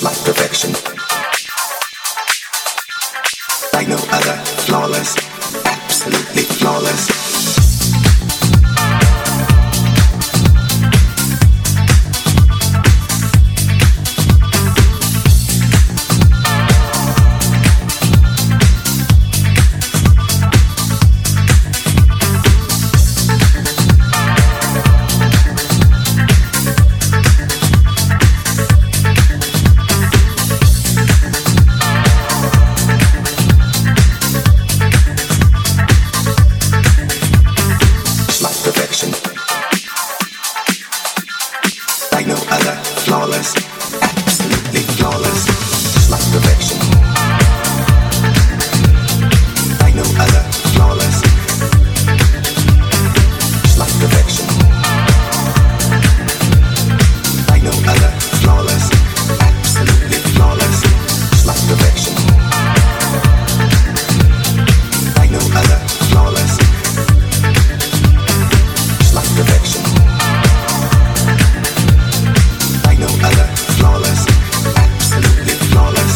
just like perfection. Like no other, flawless, absolutely flawless. Like no other, flawless, absolutely flawless, just like perfection. Like no other, flawless, just like perfection. Like no other, flawless, absolutely flawless, just like perfection. Like no other, flawless, just like perfection. No other, flawless, absolutely flawless.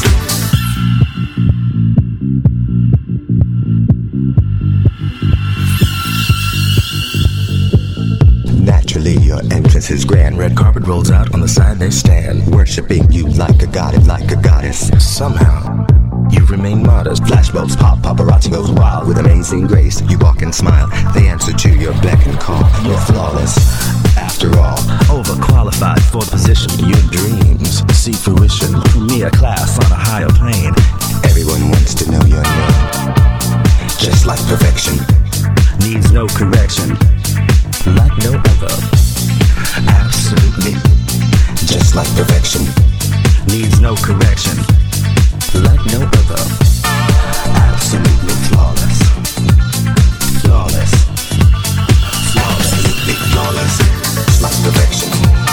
Naturally, your entrance is grand. Red carpet rolls out, on the side they stand, Worshipping you like a god, like a goddess. Somehow, you remain modest. Flashbulbs pop, paparazzi goes wild. With amazing grace, you walk and smile. They answer to your beck and call. You're flawless, after all. Overqualified for the position. Your dreams see fruition. Me a class on a higher plane. Everyone wants to know your name. Just like perfection. Needs no correction. Like no other. Absolutely. Just like perfection. Needs no correction. Like no other. Absolutely flawless. Flawless. Flawless. Absolutely flawless. Just like perfection.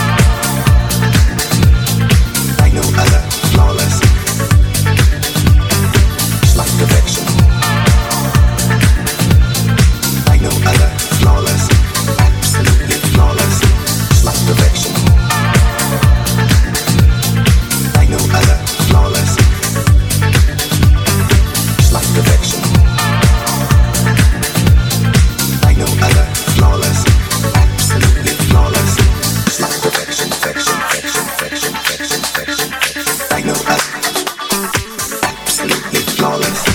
Like no other. Flawless. Just like perfection. Like no other. Flawless. Absolutely flawless. Just like perfection. Like no other. Flawless. Like perfection. Like no other, flawless, absolutely flawless. It's like perfection, perfection, perfection, perfection, perfection, perfection, perfection. Like no other, absolutely flawless.